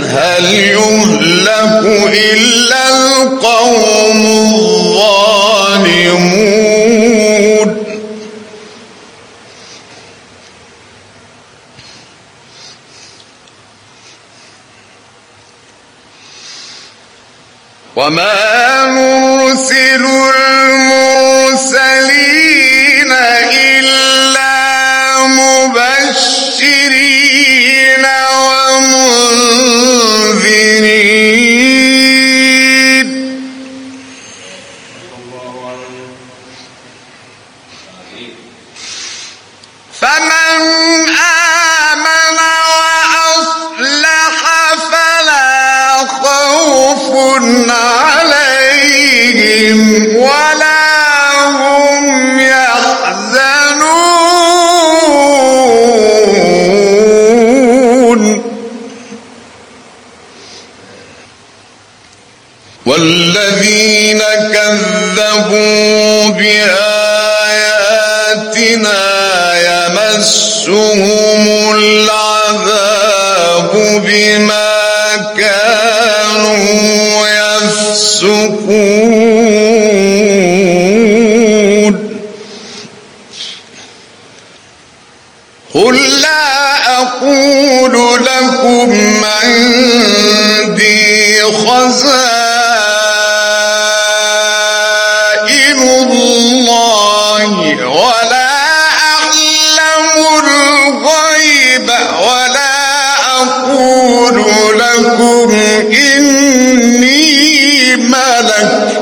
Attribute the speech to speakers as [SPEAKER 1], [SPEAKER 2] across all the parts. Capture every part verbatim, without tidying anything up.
[SPEAKER 1] هل يهلك إلا القوم الظالمون وما نرسل المرسلين إلا مبشرين ومنذرين فمن آمن وأصلح فلا خوف عليهم ولا هم يحزنون والذين كذبوا بآياتنا يمسهم العذاب بما كانوا يفسقون قل لا أقول لكم عندي خزائن الله ولا أعلم الغيب ولا أقول لكم إني ملك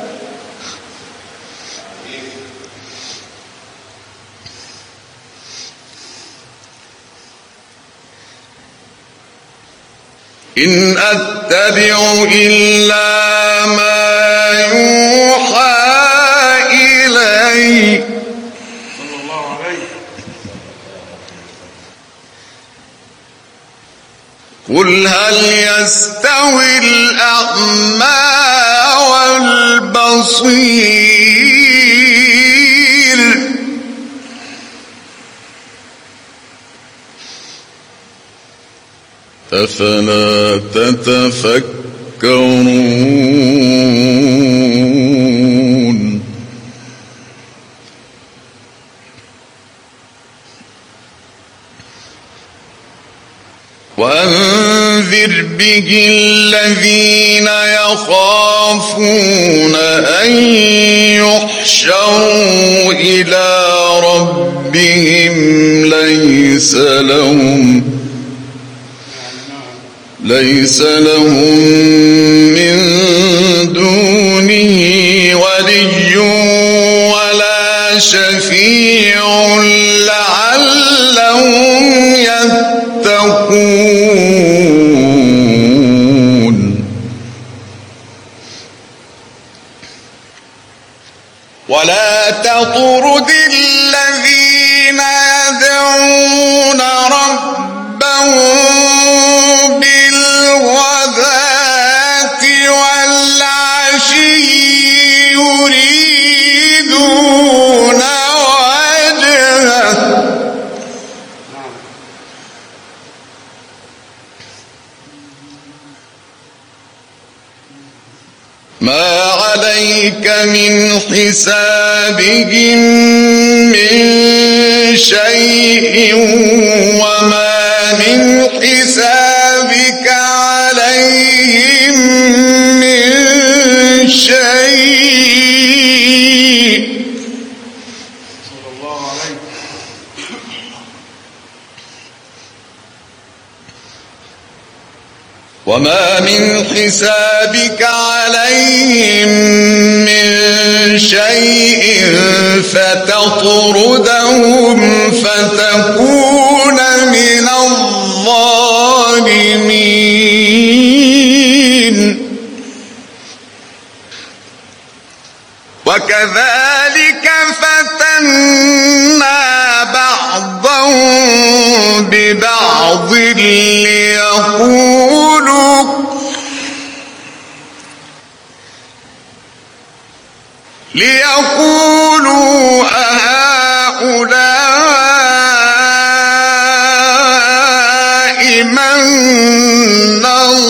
[SPEAKER 1] إن أتبع إلا ما يوحى إلي صلى الله عليه قل هل يستوي الأعمى والبصير أفلا تتفكرون وأنذر به الذين يخافون أن يحشروا إلى ربهم ليس لهم ليس لهم من دونه ولي ولا شفيع لعلهم يتقون ولا تطرد الذين يدعون ربهم بالغداة والعشي يريدون وجهه ما عليك من حسابهم من شيء وما من حسابك عليهم من شيء صلى الله عليه وما من حسابك عليهم من شيء فتطردهم فتكون من الظالمين وكذلك فتنا بعضهم ببعض ليقولوا ليقولوا أهؤلاء من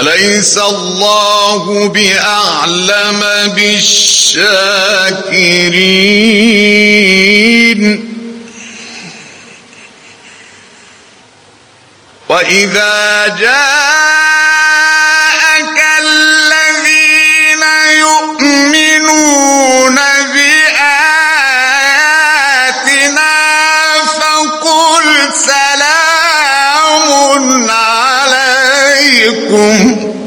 [SPEAKER 1] أليس الله بأعلم بالشاكرين وإذا جاءك الذين يؤمنون بآياتنا فقل سلام عليكم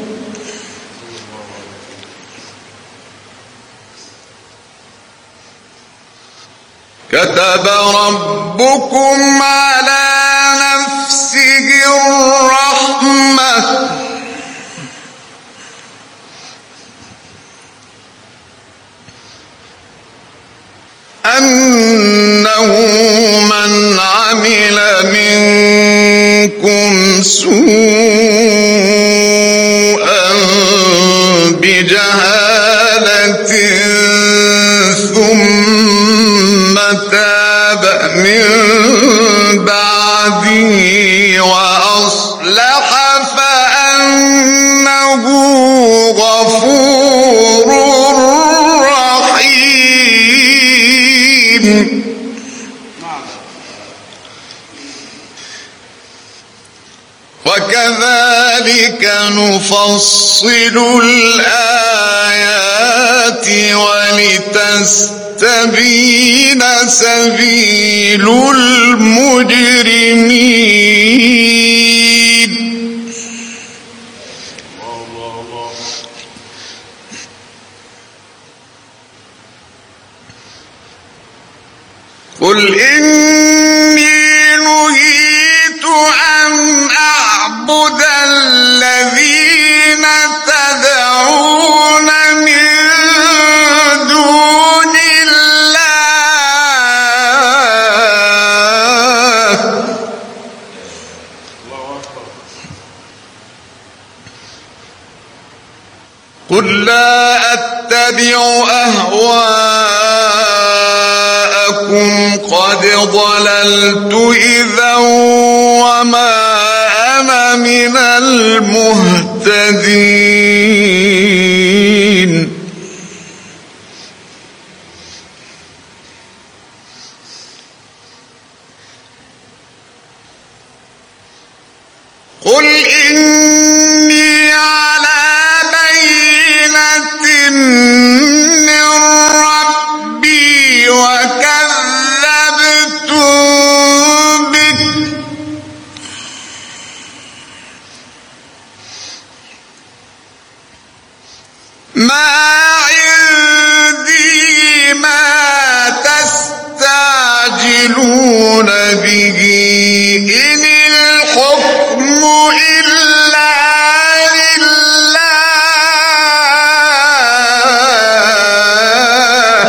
[SPEAKER 1] كتب ربكم على نفسه الرحمة أنه من عمل منكم سوءا بجهالة ثم تاب من بعده وأصلح فأنه غفور رحيم وكذلك نفصل الآيات ولتستبين سبيل المجرمين قل إني نهيت أن أعبد الذين تدعون من دون الله قل لا أتبع أهواءكم قد ضللت إذا وما أنا من المهتدين قل إني على بينة من ربي وكذبتم به ما عندي ما تستعجلون به إن الحكم إلا لله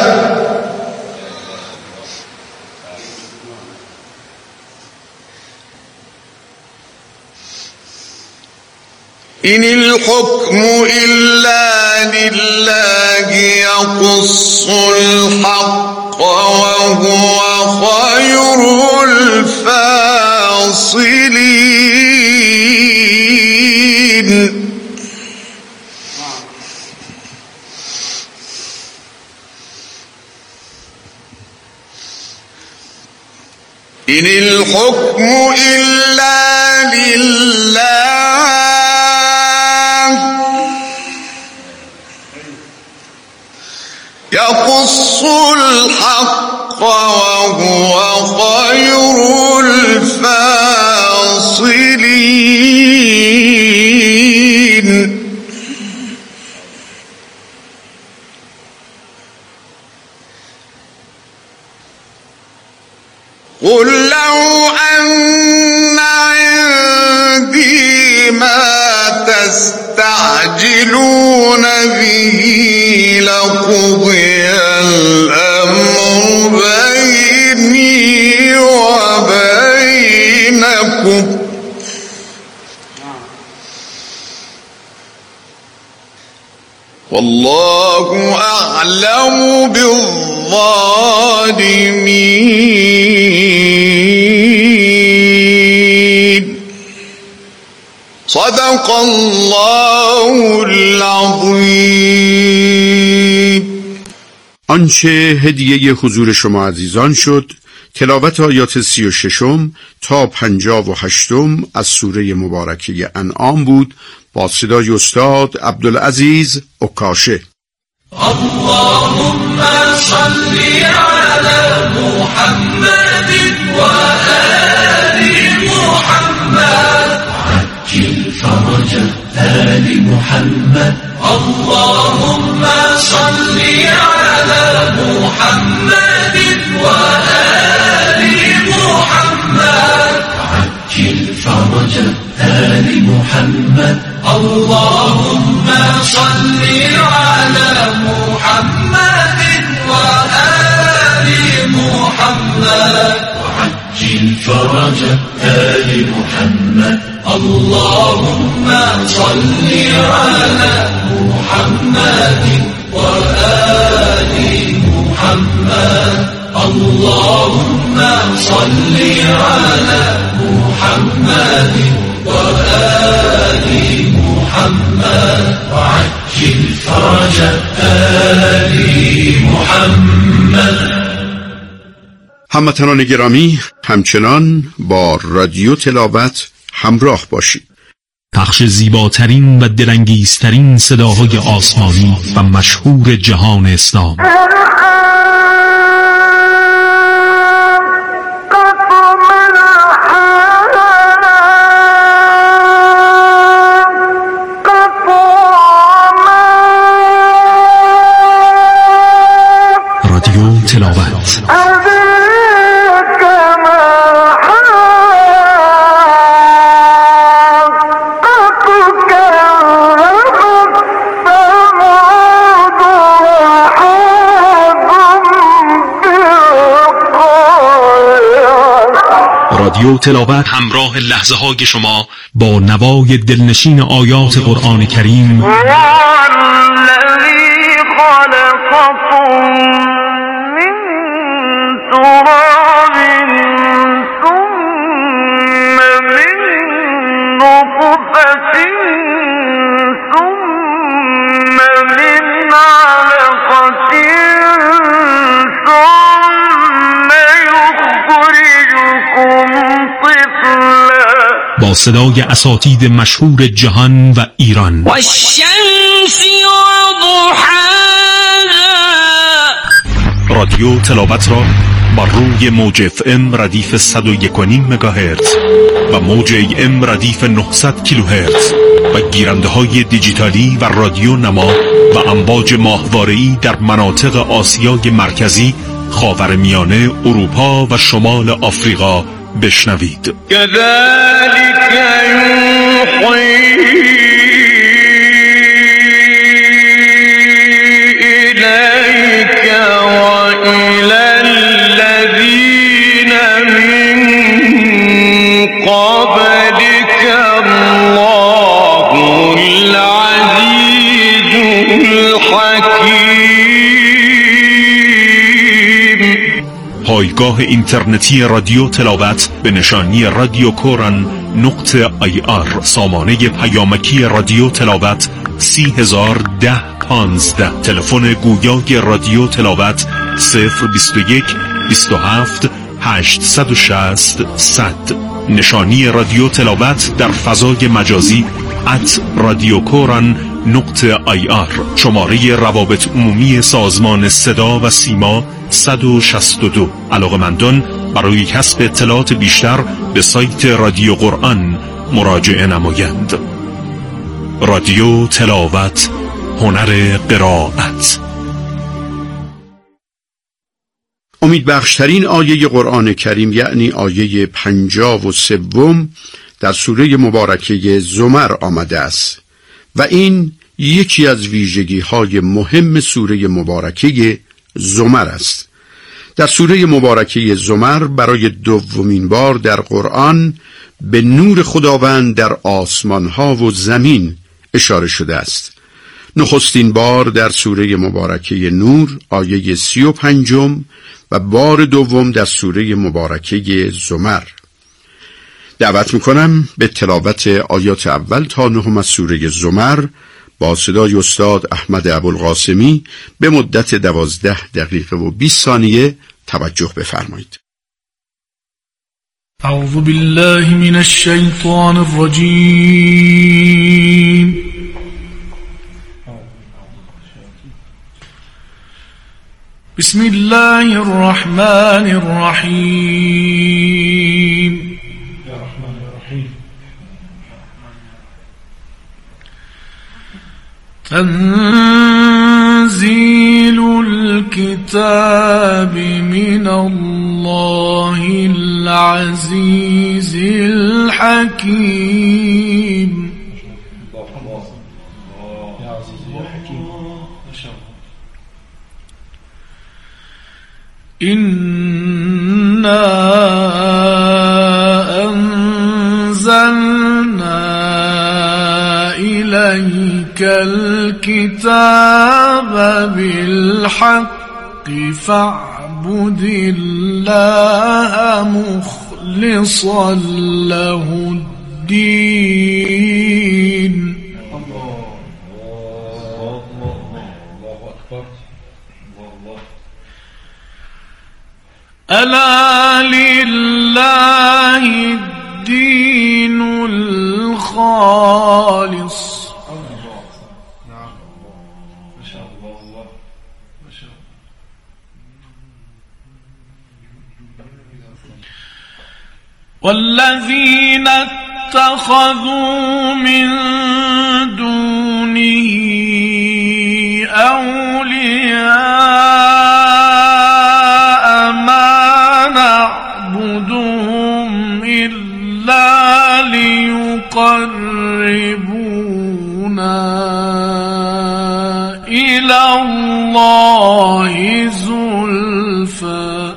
[SPEAKER 1] إن الحكم إلا لله يقص الحق وهو خير الفاصلين إن الحكم إلا لله يقص الحق وهو خير الفاصلين قل لو أن عندي ما تستعجلون به لقضي الأمر بيني وبينكم والله أعلم بالظالمين صدق الله العظیم.
[SPEAKER 2] آنچه هدیه حضور شما عزیزان شد تلاوت آیات سی و ششم تا پنجاه و هشتم از سوره مبارکه انعام بود با صدای استاد عبدالعزیز عکاشه.
[SPEAKER 3] اللهم صل على محمد و آل محمد عجل فرج آل محمد. اللهم صل على محمد و آل محمد عجل فرج آل محمد. اللهم صل على محمد و آل محمد وعجل فرج آل محمد. اللهم صل على محمد و آل محمد. اللهم صل على محمد و آل محمد وعجل فرج آل محمد.
[SPEAKER 2] هموطنان گرامی، همچنان با رادیو تلاوت همراه باشید.
[SPEAKER 4] پخش زیباترین و دلانگیزترین صداهای آسمانی و مشهور جهان اسلام. رادیو تلاوت. رادیو تلاوت همراه لحظه های شما با نوای دلنشین آیات قرآن کریم.
[SPEAKER 5] الذی خلقکم من تراب ثم من نطفة ثم من علقة ثم یخرجکم
[SPEAKER 4] با صدای اساتید مشهور جهان و ایران.
[SPEAKER 5] و الشمس و ضحاها.
[SPEAKER 4] رادیو تلاوت را بر روی موج اف ام ردیف صد و یک و نیم مگاهرتز و موج ای ام ردیف نهصد کیلوهرتز و گیرنده های دیجیتالی و رادیو نما و امواج ماهواره‌ای در مناطق آسیای مرکزی، خاورمیانه، اروپا و شمال آفریقا بشنوید.
[SPEAKER 5] كذلك يوحي إليك وإلى الذين من قبلك الله العزيز الحكيم.
[SPEAKER 4] پایگاه اینترنتی رادیو تلاوت به نشانی رادیو کورن نقطه آی آر. سامانه پیامکی رادیو تلاوت سی هزار ده پانزده. تلفن گویای رادیو تلاوت صفر بیست و یک بیست و هفت هشتصد و شصت صد. نشانی رادیو تلاوت در فضای مجازی ات رادیو کورن نقطه آی آر. شماره روابط عمومی سازمان صدا و سیما صد و شصت و دو. علاقه‌مندان برای کسب اطلاعات بیشتر به سایت رادیو قرآن مراجعه نمایند. رادیو تلاوت، هنر قرائت.
[SPEAKER 2] امیدبخشترین آیه قرآن کریم یعنی آیه پنجاه و سوم در سوره مبارکه زمر آمده است و این یکی از ویژگی های مهم سوره مبارکه زمر است. در سوره مبارکه زمر برای دومین بار در قرآن به نور خداوند در آسمان ها و زمین اشاره شده است. نخستین بار در سوره مبارکه نور آیه سی و پنجم و بار دوم در سوره مبارکه زمر. دعوت میکنم به تلاوت آیات اول تا نهم از سوره زمر با صدای استاد احمد ابوالقاسمی به مدت دوازده دقیقه و بیست ثانیه توجه بفرمایید.
[SPEAKER 6] اعوذ بالله من الشیطان الرجیم. بسم الله الرحمن الرحیم. تنزيل الكتاب من الله العزيز الحكيم. إنا أنزلنا إليك الكتاب بالحق فاعبد الله مخلصا له الدين. ألا لله الدين الخالص. والذين اتخذوا من دونه أولياء ما نعبدهم إلا ليقربونا إلى الله زلفى.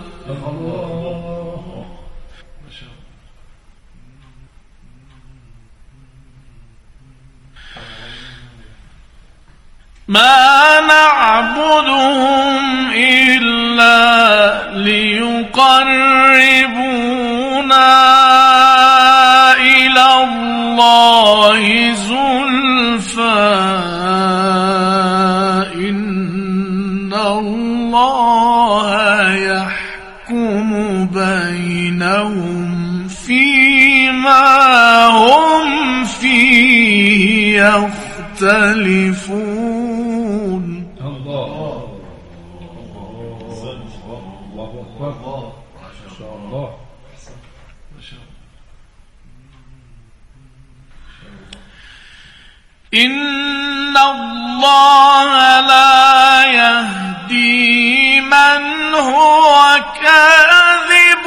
[SPEAKER 6] ما نعبدهم إلا ليقربونا إلى الله زلفى إن الله يحكم بينهم فيما هم فيه يختلفون. إن الله لا يهدي من هو كاذب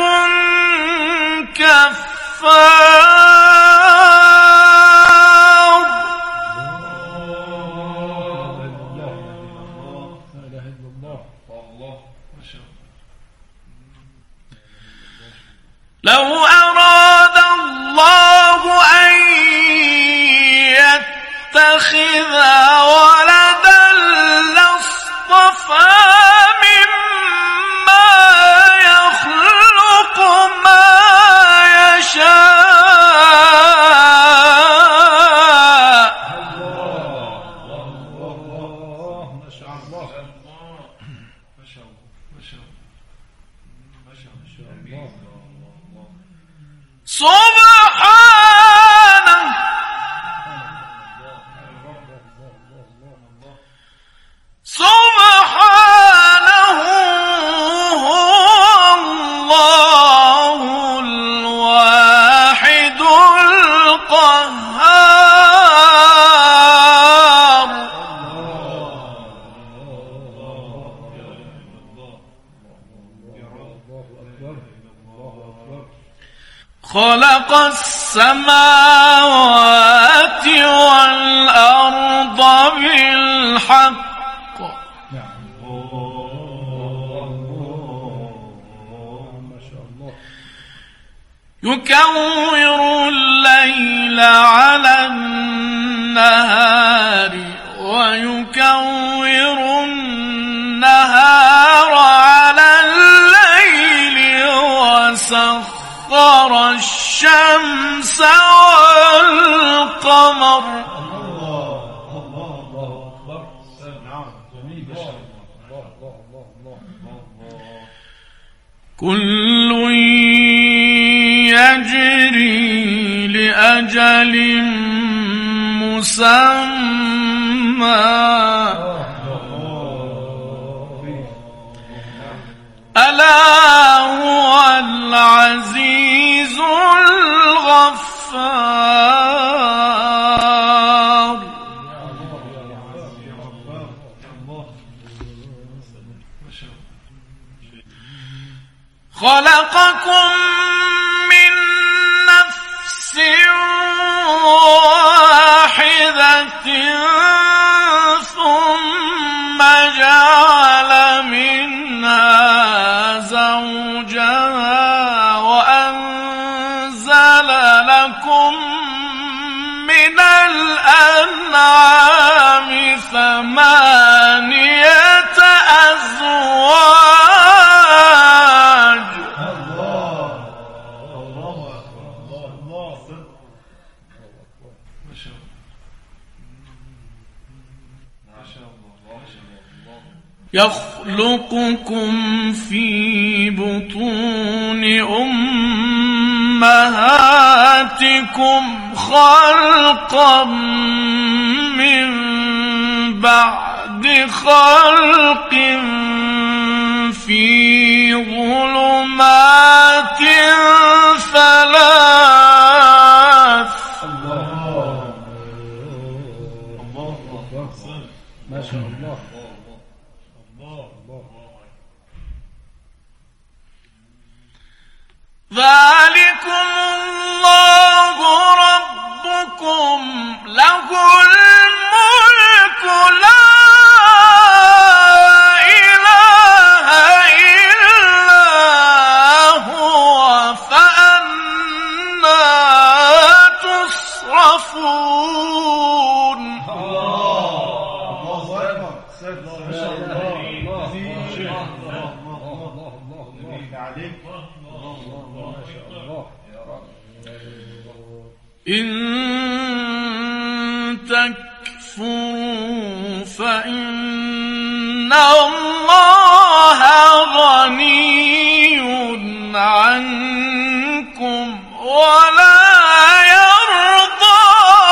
[SPEAKER 6] كفار. لو أراد الله أن يتخذ ولدا لاصطفى مما يخلق ما يشاء. سبحانه سبحانه هو الله الواحد القهار. خلق السماوات والأرض بالحق يكور الليل على النهار ويكور النهار على الليل وسخر الشمس الشمس والقمر كل يجري لأجل مسمى ألا هو العزيز الغفار خلقكم من نفس واحدة ثم جعل منها زوجها وأنزل لكم من الأنعام ثمانية أزواج يخلقكم في بطون أمهاتكم خلقا من بعد خلق في ظلمات ثلاث
[SPEAKER 7] ما شاء الله
[SPEAKER 6] ذلكم الله ربكم له الملك لا إله إلا هو فأنى تصرفون إن تكفروا فإن الله غني عنكم ولا يرضى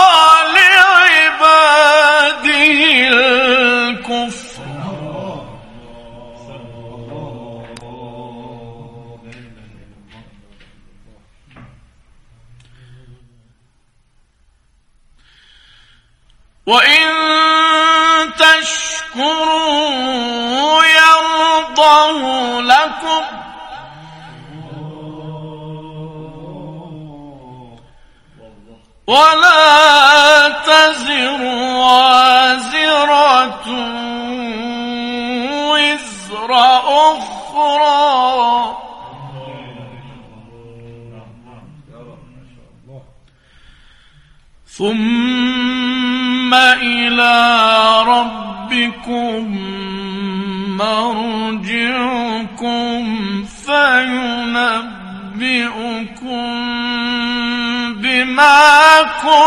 [SPEAKER 6] لعباده الكفر وإن تشكروا يرضه لكم ولا تزر وازرة وزر أخرى ثم إلى ربكم مرجعكم فينبئكم بما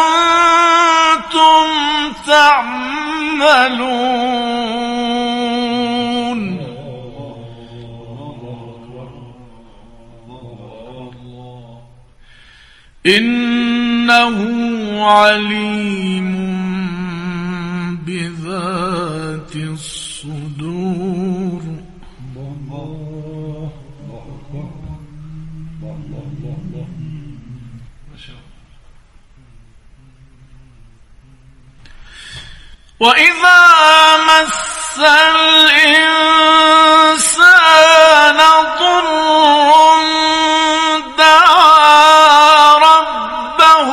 [SPEAKER 6] كنتم تعملون إنه عليم بذات الصدور وإذا مس الإنسان ضر دعا ربه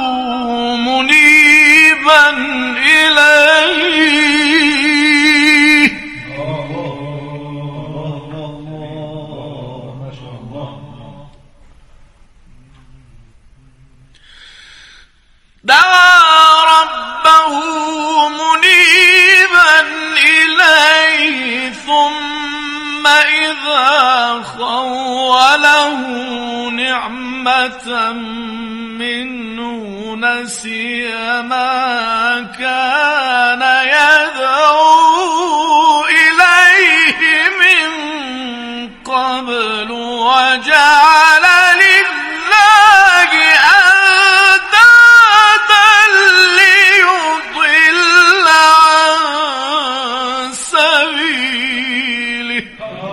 [SPEAKER 6] منيبا إليه دعا ربه منيبا إليه ثم إذا خوله رحمة منه نسي ما كان يدعو إليه من قبل وجعل لله أندادا ليضل عن سبيله.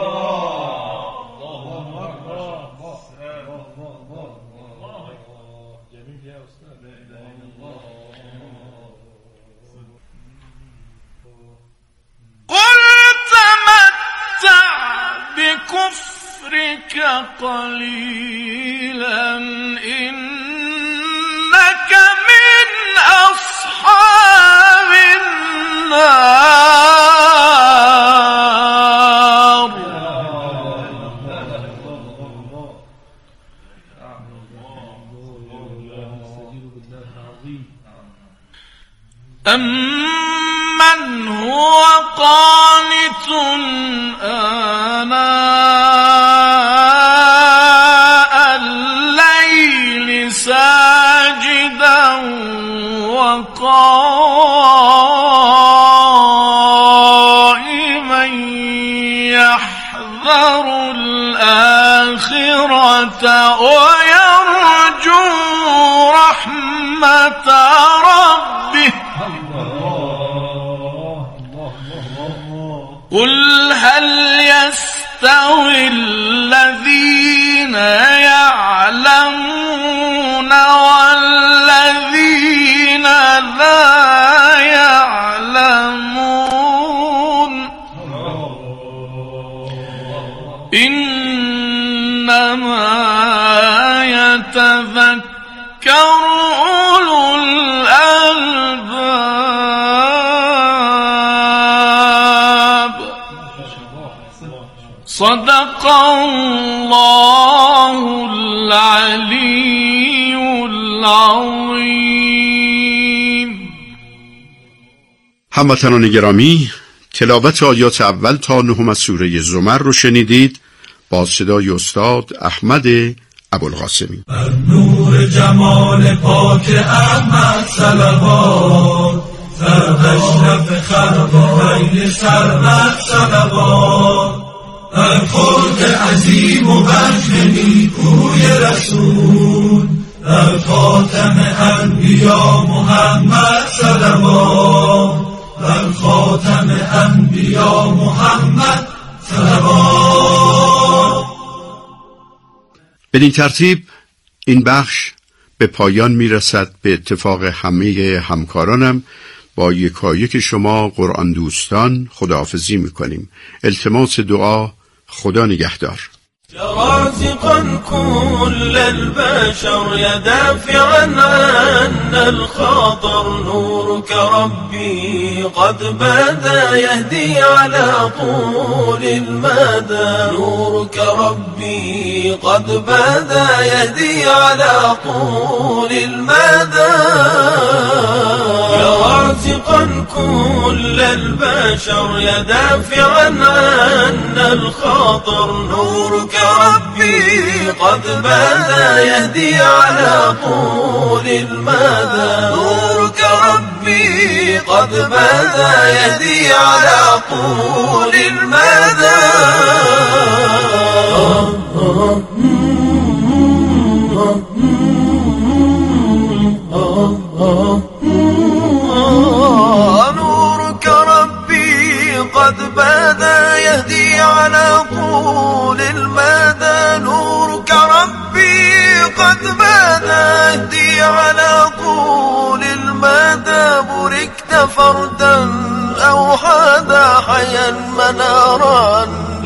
[SPEAKER 6] قل تمتع بكفرك قليلا إنك من أصحاب النار. أمن هو قانت آناء الليل ساجدا وقائما يحذر الآخرة ويرجو رحمة ربه. قل هل يستوي الذين يعلمون والذين لا يعلمون إنما يتذكر أولو الألباب. صدق الله العلي العظیم.
[SPEAKER 2] هموطنان گرامی، تلاوت آیات اول تا نهم از سوره زمر رو شنیدید با صدای استاد احمد ابوالقاسمی.
[SPEAKER 3] نور جمال پاک احمد صلوات، سراشرف خلق بین سرمد صلوات، بر خلق عظیم و وجه نیکوی رسول، بر خاتم انبیا محمد صلوات، بر خاتم انبیا محمد صلوات.
[SPEAKER 2] بدین ترتیب این بخش به پایان میرسد. به اتفاق همه همکارانم با یکایک شما قرآن دوستان خداحافظی میکنیم. التماس دعا، خدا نگهدار.
[SPEAKER 3] رازقا كل البشر يا دافعا عنا الخطر، نورك ربي قد بدا يهدي على طول المدى، نورك ربي قد بدا يهدي على طول المدى. يا رازقا كل البشر يا دافعا عنا الخطر، نورك ربي قد بدا يهدي على طول المدى، نورك ربي قد بدا يهدي على طول المدى. نورك ربي قد بدا يهدي على طول المدى، نورك ربي قد بدا يهدي على طول المدى. بركت فردا أو حدا حيا منارا